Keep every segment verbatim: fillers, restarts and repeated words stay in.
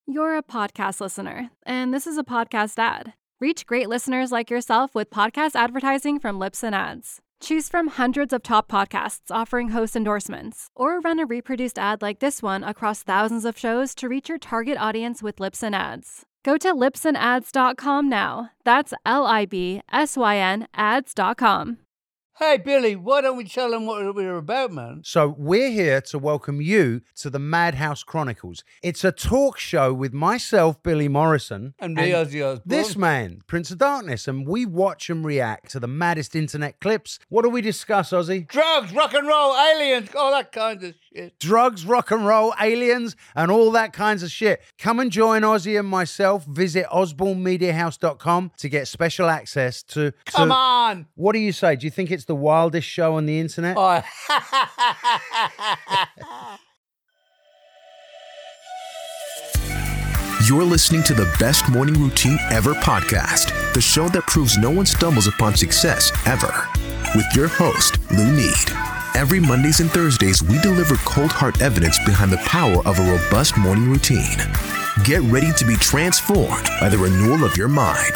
You're a podcast listener, and this is a podcast ad. Reach great listeners like yourself with podcast advertising from Libsyn Ads. Choose from hundreds of top podcasts offering host endorsements, or run a reproduced ad like this one across thousands of shows to reach your target audience with Libsyn Ads. Go to libsyn ads dot com now. That's L I B S Y N ads dot com. Hey, Billy, why don't we tell them what we're about, man? So we're here to welcome you to the Madhouse Chronicles. It's a talk show with myself, Billy Morrison. And me, Ozzy Osbourne. This man, Prince of Darkness. And we watch and react to the maddest internet clips. What do we discuss, Ozzy? Drugs, rock and roll, aliens, all that kind of shit. Drugs, rock and roll, aliens, and all that kinds of shit. Come and join Ozzy and myself. Visit osborne media house dot com to get special access to... to Come on! What do you say? Do you think it's the wildest show on the internet? Oh. You're listening to the Best Morning Routine Ever podcast, the show that proves no one stumbles upon success ever. With your host, Lou Need. Every Mondays and Thursdays, we deliver cold hard evidence behind the power of a robust morning routine. Get ready to be transformed by the renewal of your mind.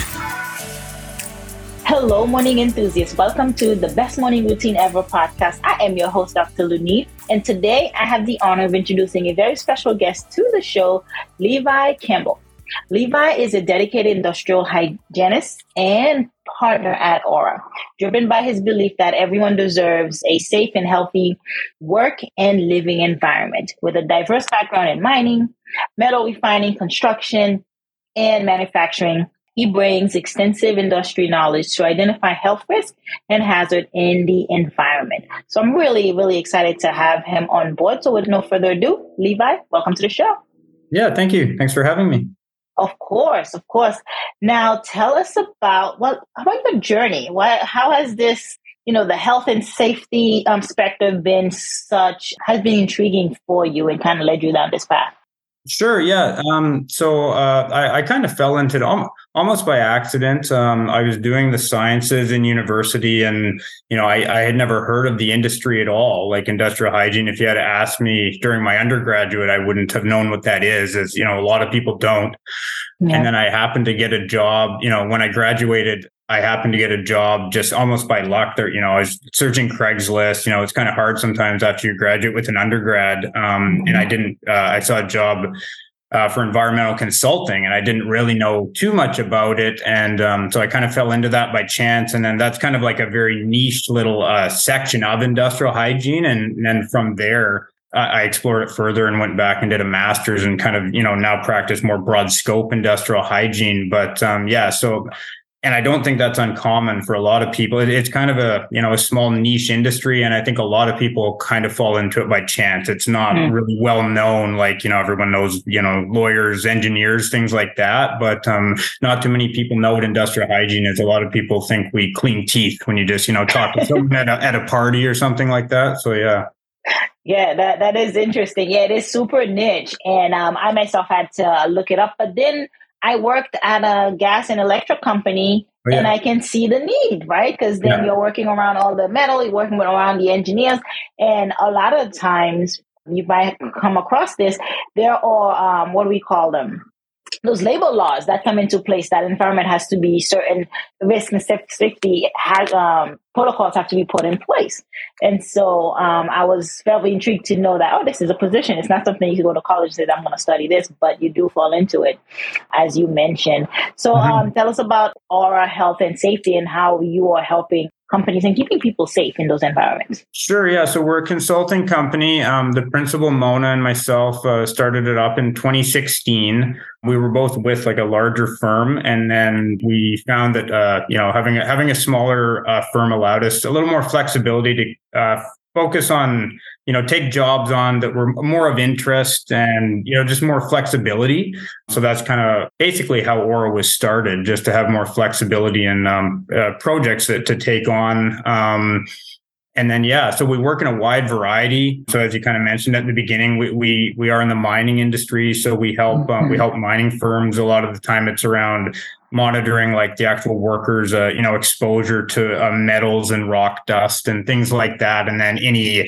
Hello, morning enthusiasts. Welcome to the Best Morning Routine Ever podcast. I am your host, Doctor Lunit, and today I have the honor of introducing a very special guest to the show, Levi Campbell. Levi is a dedicated industrial hygienist and partner at Aura, driven by his belief that everyone deserves a safe and healthy work and living environment. With a diverse background in mining, metal refining, construction, and manufacturing, he brings extensive industry knowledge to identify health risk and hazard in the environment. So I'm really, really excited to have him on board. So with no further ado, Levi, welcome to the show. Yeah, thank you. Thanks for having me. Of course, of course. Now tell us about what about your journey. What, how has this, you know, the health and safety um, spectrum been such, has been intriguing for you and kind of led you down this path? Sure. Yeah. Um, so uh, I, I kind of fell into it almost, almost by accident. Um, I was doing the sciences in university, and you know, I, I had never heard of the industry at all, like industrial hygiene. If you had asked me during my undergraduate, I wouldn't have known what that is. As you know, a lot of people don't. Yeah. And then I happened to get a job. You know, when I graduated, I happened to get a job just almost by luck. There, you know, I was searching Craigslist. You know, it's kind of hard sometimes after you graduate with an undergrad. Um, mm-hmm. And I didn't. Uh, I saw a job uh, for environmental consulting, and I didn't really know too much about it. And um, so I kind of fell into that by chance. And then that's kind of like a very niche little uh, section of industrial hygiene. And, and then from there, I explored it further and went back and did a master's and kind of, you know, now practice more broad scope industrial hygiene. But um, yeah, so. And I don't think that's uncommon for a lot of people. It, it's kind of a, you know, a small niche industry. And I think a lot of people kind of fall into it by chance. It's not mm. really well known. Like, you know, everyone knows, you know, lawyers, engineers, things like that. But um, not too many people know what industrial hygiene is. A lot of people think we clean teeth when you just, you know, talk to someone at a, at a party or something like that. So, yeah. Yeah, that, that is interesting. Yeah, it is super niche. And um, I myself had to look it up. But then I worked at a gas and electric company, oh, yeah. and I can see the need, right? Because then yeah. you're working around all the metal, you're working around the engineers. And a lot of times you might come across this. There are, um, what do we call them? Those labor laws that come into place that environment has to be certain risk and safety has, um, protocols have to be put in place. And so um, I was very intrigued to know that, oh, this is a position. It's not something you can go to college and say, I'm going to study this, but you do fall into it, as you mentioned. So mm-hmm. um, tell us about Aura Health and Safety and how you are helping companies and keeping people safe in those environments. Sure. Yeah. So we're a consulting company. Um, the principal, Mona, and myself uh, started it up in twenty sixteen. We were both with like a larger firm. And then we found that, uh, you know, having a, having a smaller uh, firm allowed us a little more flexibility to uh, focus on, you know, take jobs on that were more of interest and, you know, just more flexibility. So that's kind of basically how Aura was started, just to have more flexibility in um, uh, projects that to take on. Um, and then, yeah, so we work in a wide variety. So as you kind of mentioned at the beginning, we we we are in the mining industry. So we help um, we help mining firms. A lot of the time it's around monitoring like the actual workers, uh, you know, exposure to uh, metals and rock dust and things like that. And then any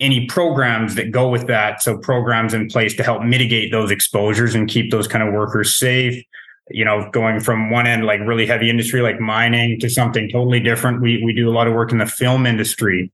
any programs that go with that. So programs in place to help mitigate those exposures and keep those kind of workers safe. You know, going from one end, like really heavy industry like mining, to something totally different. We we do a lot of work in the film industry.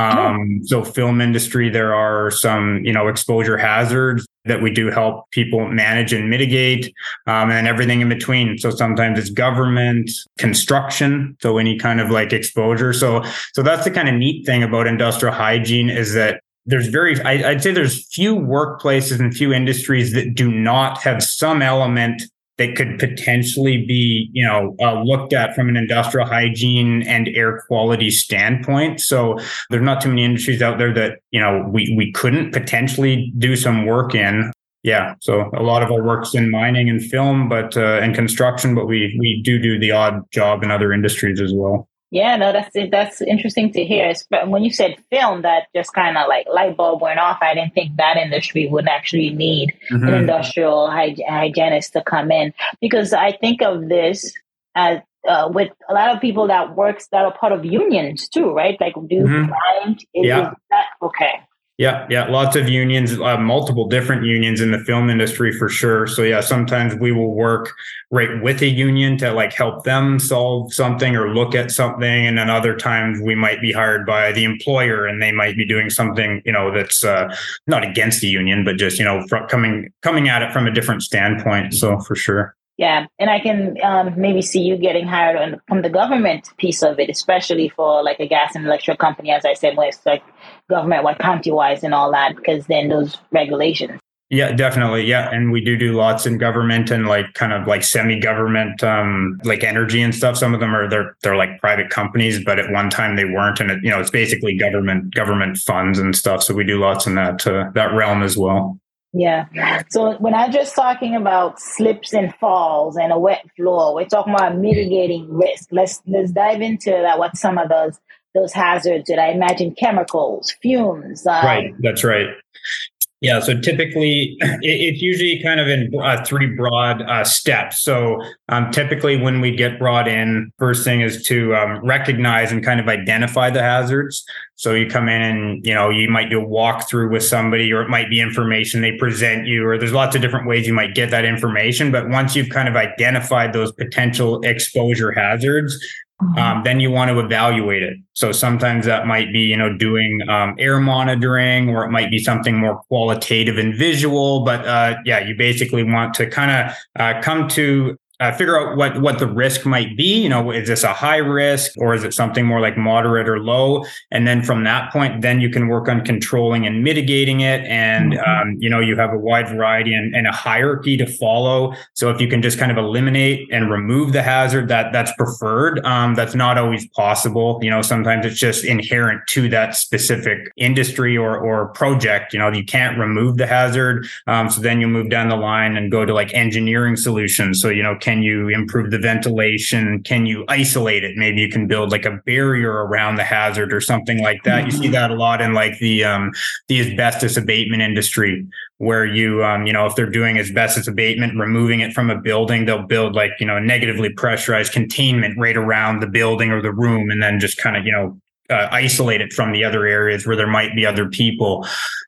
Um, so film industry, there are some, you know, exposure hazards that we do help people manage and mitigate, um, and everything in between. So sometimes it's government, construction, so any kind of like exposure. So, so that's the kind of neat thing about industrial hygiene, is that there's very, I, I'd say there's few workplaces and few industries that do not have some element that could potentially be, you know, uh, looked at from an industrial hygiene and air quality standpoint. So there's not too many industries out there that, you know, we we couldn't potentially do some work in. Yeah, so a lot of our work's in mining and film, but uh, and construction, but we we do do the odd job in other industries as well. Yeah, no, that's that's interesting to hear. But when you said film, that just kind of like light bulb went off. I didn't think that industry would actually need mm-hmm. an industrial hyg- hygienist to come in, because I think of this as uh, with a lot of people that works that are part of unions too, right? Like, do you mm-hmm. find is, yeah. is that okay? Yeah, yeah, lots of unions, uh, multiple different unions in the film industry for sure. So yeah, sometimes we will work right with a union to like help them solve something or look at something, and then other times we might be hired by the employer and they might be doing something, you know, that's uh, not against the union, but just, you know, fr- coming coming at it from a different standpoint. So for sure. Yeah, and I can um, maybe see you getting hired on, from the government piece of it, especially for like a gas and electric company, as I said, where it's like government, what county-wise and all that, because then those regulations. Yeah, definitely. Yeah. And we do do lots in government and like kind of like semi-government, um, like energy and stuff. Some of them are, they're, they're like private companies, but at one time they weren't. And it, you know, it's basically government, government funds and stuff. So we do lots in that, uh, that realm as well. Yeah. So when I'm just talking about slips and falls and a wet floor, we're talking about mitigating risk. Let's let's dive into that. What some of those those hazards that I imagine, chemicals, fumes. Um, right. That's right. Yeah. So typically it, it's usually kind of in uh, three broad uh, steps. So um, typically when we get brought in, first thing is to um, recognize and kind of identify the hazards. So you come in and, you know, you might do a walkthrough with somebody, or it might be information they present you, or there's lots of different ways you might get that information. But once you've kind of identified those potential exposure hazards, Um, then you want to evaluate it. So sometimes that might be, you know, doing um, air monitoring, or it might be something more qualitative and visual. But uh, yeah, you basically want to kind of uh, come to uh, figure out what, what the risk might be. You know, is this a high risk, or is it something more like moderate or low? And then from that point, then you can work on controlling and mitigating it. And, mm-hmm. um, you know, you have a wide variety and, and a hierarchy to follow. So if you can just kind of eliminate and remove the hazard, that that's preferred. Um, that's not always possible. You know, sometimes it's just inherent to that specific industry or, or project. You know, you can't remove the hazard. Um, so then you move down the line and go to like engineering solutions. So, you know, can you improve the ventilation? Can you isolate it? Maybe you can build like a barrier around the hazard or something like that. You see that a lot in like the um, the asbestos abatement industry, where you, um, you know, if they're doing asbestos abatement, removing it from a building, they'll build like, you know, negatively pressurized containment right around the building or the room, and then just kind of, you know, uh, isolate it from the other areas where there might be other people.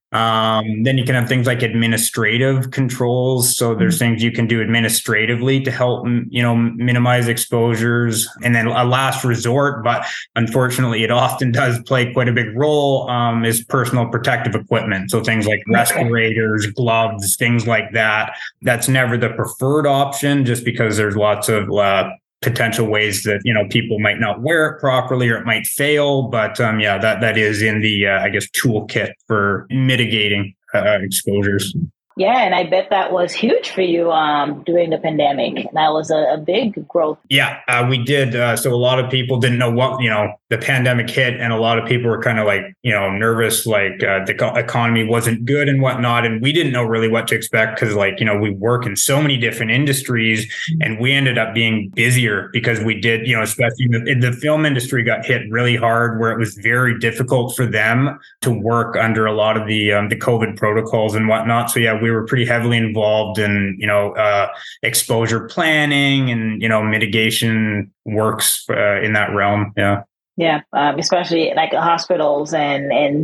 Um, then you can have things like administrative controls. So there's mm-hmm. things you can do administratively to help, you know, minimize exposures. And then a last resort, but unfortunately it often does play quite a big role, um, is personal protective equipment. So things like respirators, gloves, things like that. That's never the preferred option, just because there's lots of, uh, potential ways that, you know, people might not wear it properly, or it might fail. But um, yeah, that that is in the, uh, I guess, toolkit for mitigating uh, exposures. Yeah, and I bet that was huge for you um, during the pandemic. That was a, a big growth. Yeah, uh, we did. Uh, so a lot of people didn't know what, you know, the pandemic hit, and a lot of people were kind of like, you know, nervous, like uh, the co- economy wasn't good and whatnot. And we didn't know really what to expect, because like, you know, we work in so many different industries, and we ended up being busier because we did, you know, especially the, the film industry got hit really hard, where it was very difficult for them to work under a lot of the um, the COVID protocols and whatnot. So yeah, we were pretty heavily involved in, you know, uh, exposure planning and, you know, mitigation works uh, in that realm. Yeah. Yeah. Um, especially like hospitals and, and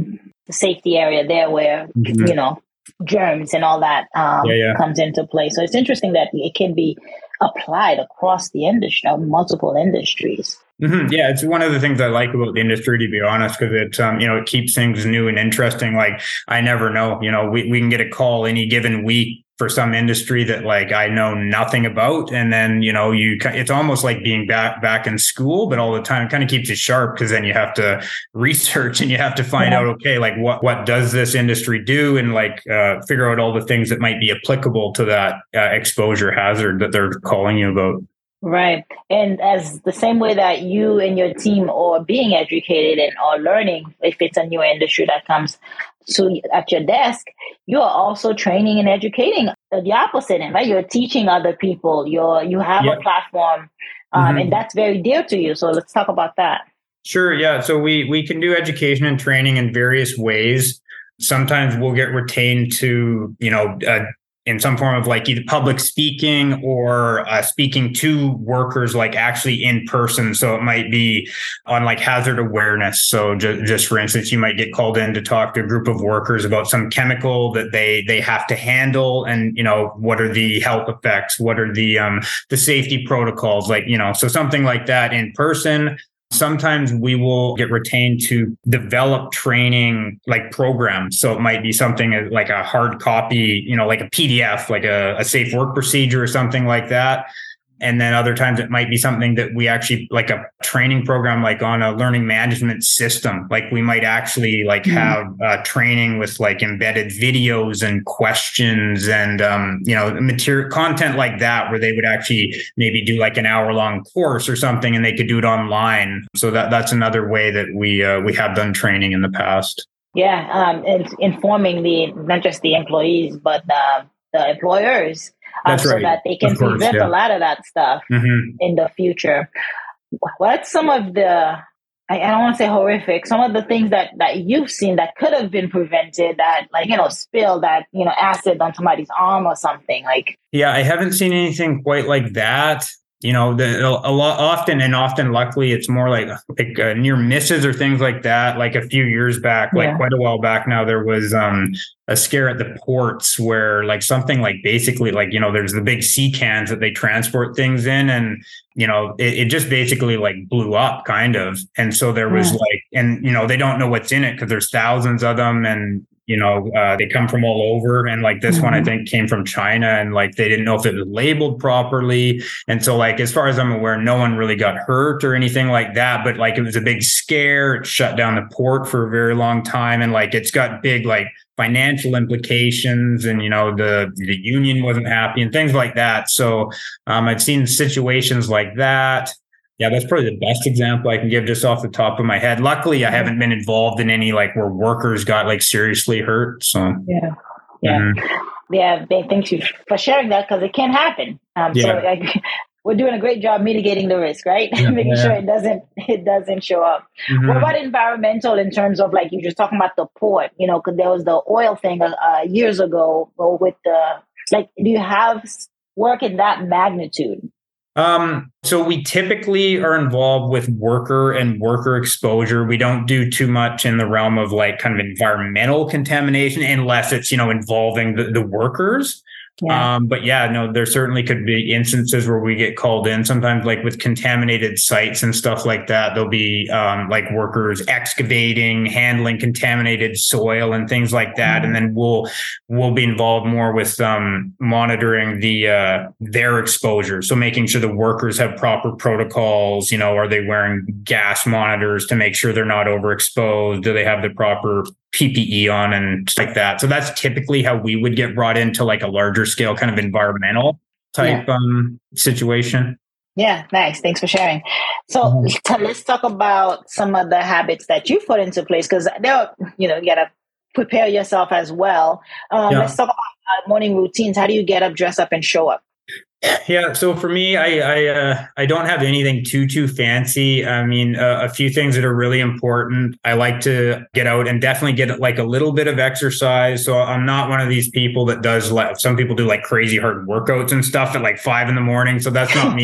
the safety area there where, mm-hmm. you know, germs and all that um, yeah, yeah. comes into play. So it's interesting that it can be applied across the industry, multiple industries. Mm-hmm. Yeah, it's one of the things I like about the industry, to be honest, because it, um, you know, it keeps things new and interesting. Like, I never know, you know, we, we can get a call any given week for some industry that like I know nothing about. And then, you know, you, it's almost like being back, back in school, but all the time it kind of keeps you sharp, because then you have to research and you have to find yeah. out, okay, like what, what does this industry do? And like, uh, figure out all the things that might be applicable to that uh, exposure hazard that they're calling you about. Right. And as the same way that you and your team are being educated and are learning, if it's a new industry that comes to at your desk, you are also training and educating the opposite end, right? You're teaching other people. You're, you have yep. a platform um, mm-hmm. and that's very dear to you. So let's talk about that. Sure. Yeah. So we, we can do education and training in various ways. Sometimes we'll get retained to, you know, uh, in some form of like either public speaking or uh, speaking to workers, like actually in person. So it might be on like hazard awareness. So ju- just for instance, you might get called in to talk to a group of workers about some chemical that they they have to handle, and you know, what are the health effects? What are the um the safety protocols? Like, you know, so something like that in person. Sometimes we will get retained to develop training like programs. So it might be something like a hard copy, you know, like a P D F, like a, a safe work procedure or something like that. And then other times it might be something that we actually like a training program, like on a learning management system. Like we might actually like mm-hmm. have uh, training with like embedded videos and questions and, um, you know, material content like that, where they would actually maybe do like an hour long course or something, and they could do it online. So that that's another way that we uh, we have done training in the past. Yeah. Um, and informing the, not just the employees, but the, the employers. That's um, right. So that they can course, prevent yeah. a lot of that stuff mm-hmm. in the future. What's some of the, I, I don't want to say horrific, some of the things that, that you've seen that could have been prevented, that like, you know, spill that, you know, acid on somebody's arm or something like? Yeah, I haven't seen anything quite like that. You know, the, a lot often and often, luckily, it's more like, like uh, near misses or things like that. Like a few years back, like yeah. quite a while back now, there was um, a scare at the ports where like something like basically like, you know, there's the big sea cans that they transport things in, and, you know, it, it just basically like blew up kind of. And so there was yeah. like, and, you know, they don't know what's in it because there's thousands of them, and you know, uh, they come from all over. And like this mm-hmm. one, I think came from China, and like, they didn't know if it was labeled properly. And so like, as far as I'm aware, no one really got hurt or anything like that, but like, it was a big scare. It shut down the port for a very long time. And like, it's got big, like financial implications, and, you know, the, the union wasn't happy and things like that. So um, I've seen situations like that. Yeah, that's probably the best example I can give just off the top of my head. Luckily, I haven't been involved in any like where workers got like seriously hurt. So yeah, yeah, mm-hmm. yeah. Thank you for sharing that, because it can happen. Um, yeah. So like, we're doing a great job mitigating the risk, right? Yeah, Making yeah. sure it doesn't it doesn't show up. Mm-hmm. What about environmental in terms of like you just talking about the port? You know, because there was the oil thing uh, years ago with the like. Do you have work in that magnitude? Um, so we typically are involved with worker and worker exposure. We don't do too much in the realm of like kind of environmental contamination, unless it's, you know, involving the, the workers. Yeah. Um, but yeah, no, there certainly could be instances where we get called in sometimes, like with contaminated sites and stuff like that. There'll be um, like workers excavating, handling contaminated soil and things like that. Mm-hmm. And then we'll we'll be involved more with um, monitoring the uh, their exposure. So making sure the workers have proper protocols. You know, are they wearing gas monitors to make sure they're not overexposed? Do they have the proper P P E on and like that? So that's typically how we would get brought into like a larger scale kind of environmental type yeah. um, situation. Yeah, nice. Thanks for sharing. So mm-hmm. let's talk about some of the habits that you put into place, because they're, you know, you got to prepare yourself as well. Um, yeah. Let's talk about uh, morning routines. How do you get up, dress up, and show up? Yeah. So for me, I I, uh, I don't have anything too, too fancy. I mean, uh, a few things that are really important. I like to get out and definitely get like a little bit of exercise. So I'm not one of these people that does like, some people do like crazy hard workouts and stuff at like five in the morning. So that's not me. I,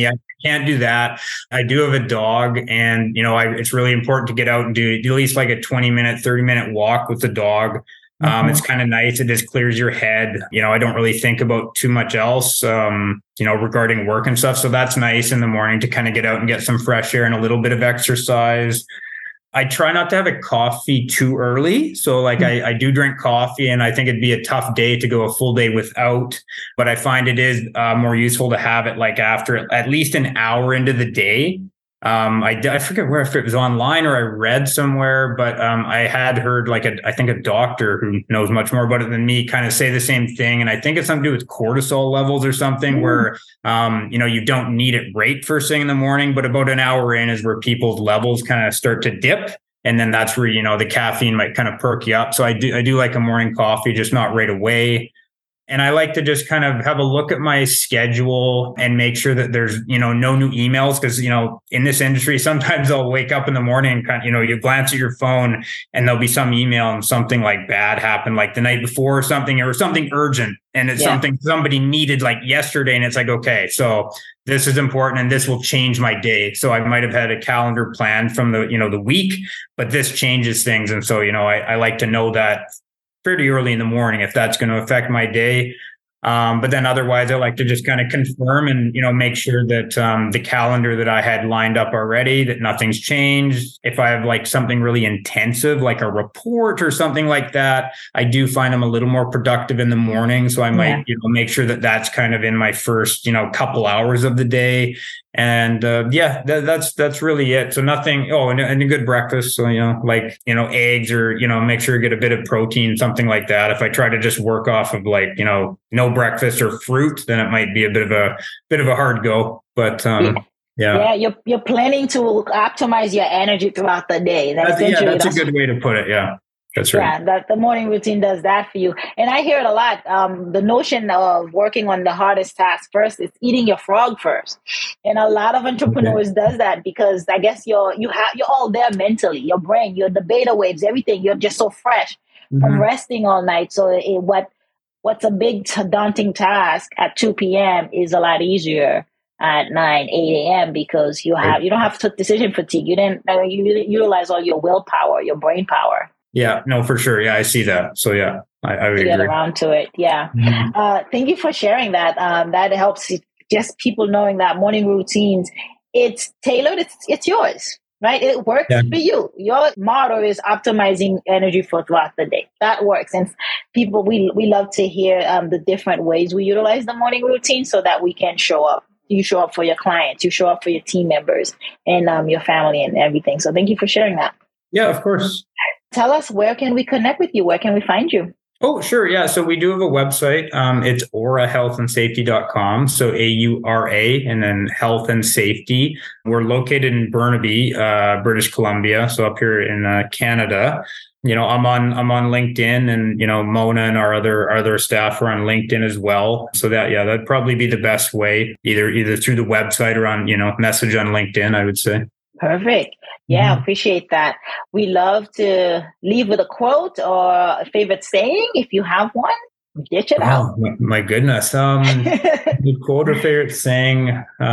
can't do that. I do have a dog, and, you know, I, it's really important to get out and do, do at least like a twenty minute, thirty minute walk with the dog. Um, mm-hmm. It's kind of nice. It just clears your head. You know, I don't really think about too much else, um, you know, regarding work and stuff. So that's nice in the morning to kind of get out and get some fresh air and a little bit of exercise. I try not to have a coffee too early. So like I, I do drink coffee, and I think it'd be a tough day to go a full day without, but I find it is uh, more useful to have it like after at least an hour into the day. Um, I, I forget where, if it was online or I read somewhere, but um, I had heard like a, I think a doctor who knows much more about it than me kind of say the same thing. And I think it's something to do with cortisol levels or something, mm. where, um, you know, you don't need it right first thing in the morning, but about an hour in is where people's levels kind of start to dip. And then that's where, you know, the caffeine might kind of perk you up. So I do, I do like a morning coffee, just not right away. And I like to just kind of have a look at my schedule and make sure that there's, you know, no new emails. Cause, you know, in this industry, sometimes I'll wake up in the morning and kind of, you know, you glance at your phone and there'll be some email and something like bad happened like the night before or something, or something urgent. And it's yeah. something somebody needed like yesterday. And it's like, okay, so this is important and this will change my day. So I might have had a calendar plan from the, you know, the week, but this changes things. And so, you know, I, I like to know that pretty early in the morning if that's going to affect my day. Um, but then otherwise, I like to just kind of confirm and, you know, make sure that um, the calendar that I had lined up already, that nothing's changed. If I have like something really intensive, like a report or something like that, I do find I'm a little more productive in the morning. So I might, yeah. you know, make sure that that's kind of in my first, you know, couple hours of the day. And uh, yeah, that, that's that's really it. So nothing. Oh, and, and a good breakfast. So, you know, like, you know, eggs, or, you know, make sure you get a bit of protein, something like that. If I try to just work off of like, you know, no breakfast or fruit, then it might be a bit of a bit of a hard go. But um, yeah, yeah, you're you're planning to optimize your energy throughout the day. That's, that's yeah, that's, that's a good way to put it. Yeah. That's right. Yeah, that the morning routine does that for you. And I hear it a lot. Um, the notion of working on the hardest task first is eating your frog first. And a lot of entrepreneurs okay. does that because I guess you're you have you're all there mentally. Your brain, your the beta waves, everything. You're just so fresh mm-hmm. from resting all night. So it, what what's a big t- daunting task at two p.m. is a lot easier at nine, eight a.m. because you have you don't have to decision fatigue. You didn't you utilize all your willpower, your brain power. Yeah, no, for sure. Yeah, I see that. So yeah, I, I would to get agree. around to it. Yeah. Mm-hmm. Uh, thank you for sharing that. Um, that helps just people knowing that morning routines, it's tailored. It's, it's yours, right? It works yeah. for you. Your motto is optimizing energy for throughout the day. That works. And people, we, we love to hear um, the different ways we utilize the morning routine so that we can show up. You show up for your clients, you show up for your team members and um, your family and everything. So thank you for sharing that. Yeah, of course. Tell us, where can we connect with you? Where can we find you? Oh, sure. Yeah. So we do have a website. Um, it's aura health and safety dot com. So A U R A and then health and safety. We're located in Burnaby, uh, British Columbia. So up here in uh, Canada. You know, I'm on I'm on LinkedIn, and, you know, Mona and our other our other staff are on LinkedIn as well. So that, yeah, that'd probably be the best way, either either through the website or on, you know, message on LinkedIn, I would say. Perfect. Yeah, appreciate that. We love to leave with a quote or a favorite saying. If you have one, ditch it oh, out. My goodness. Um, the quote or favorite saying,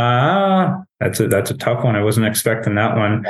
uh, that's a, that's a tough one. I wasn't expecting that one.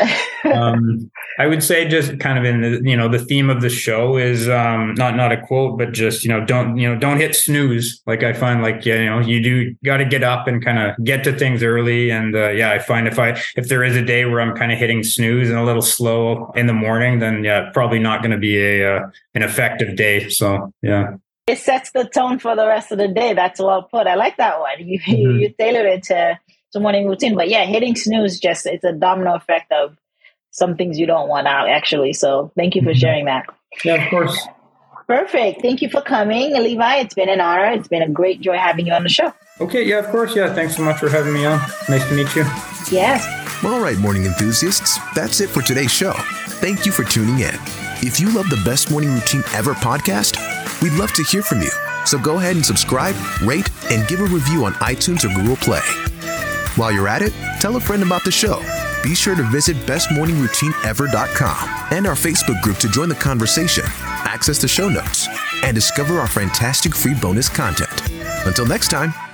Um, I would say just kind of in the, you know, the theme of the show is um, not, not a quote, but just, you know, don't, you know, don't hit snooze. Like I find like, yeah, you know, you do got to get up and kind of get to things early. And uh, yeah, I find if I, if there is a day where I'm kind of hitting snooze and a little slow in the morning, then yeah, probably not going to be a, uh, an effective day. So yeah. It sets the tone for the rest of the day. That's well put. I like that one. You mm-hmm. you, you tailor it to, to morning routine. But yeah, hitting snooze, just it's a domino effect of some things you don't want out, actually. So thank you for sharing that. Yeah, of course. Perfect. Thank you for coming, Levi. It's been an honor. It's been a great joy having you on the show. Okay. Yeah, of course. Yeah. Thanks so much for having me on. Nice to meet you. Yes. All right, morning enthusiasts. That's it for today's show. Thank you for tuning in. If you love the Best Morning Routine Ever podcast, we'd love to hear from you. So go ahead and subscribe, rate, and give a review on iTunes or Google Play. While you're at it, tell a friend about the show. Be sure to visit best morning routine ever dot com and our Facebook group to join the conversation, access the show notes, and discover our fantastic free bonus content. Until next time,